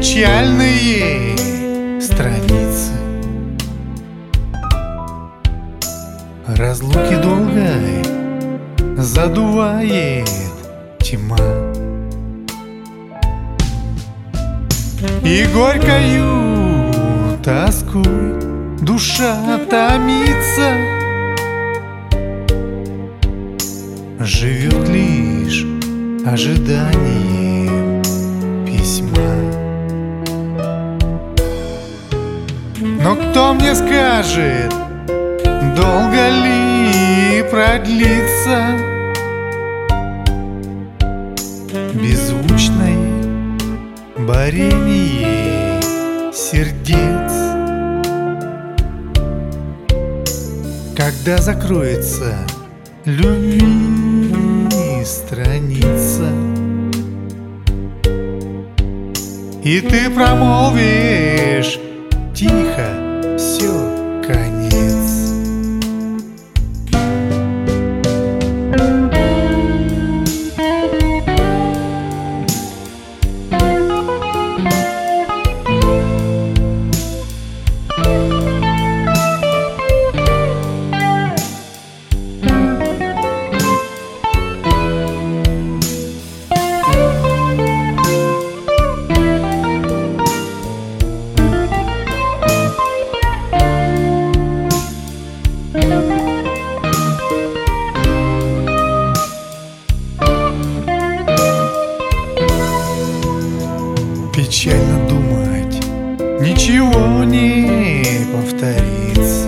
печальные страницы разлуки долгой задувает тьма, и горькою тоской душа томится, живет лишь ожиданием письма. Но кто мне скажет, долго ли продлится беззвучное борение сердец, когда закроется любви страница, и ты промолвишь тихо: все, конец. Печально думать, ничего не повторится,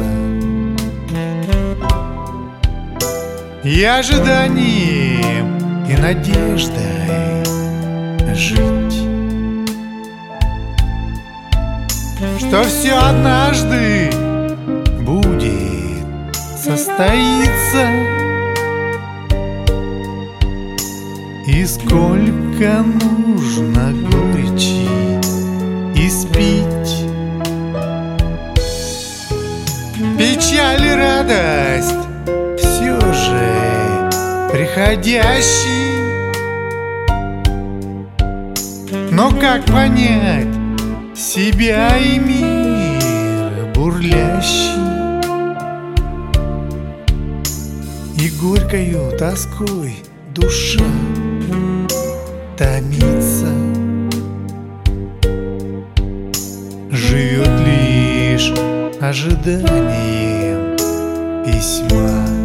и ожиданием и надеждой жить, что все однажды будет состоится. И сколько нужно горечи испить, печаль и радость все же приходящий. Но как понять себя и мир бурлящий, и горькою тоской душа томится, живет лишь ожиданием письма.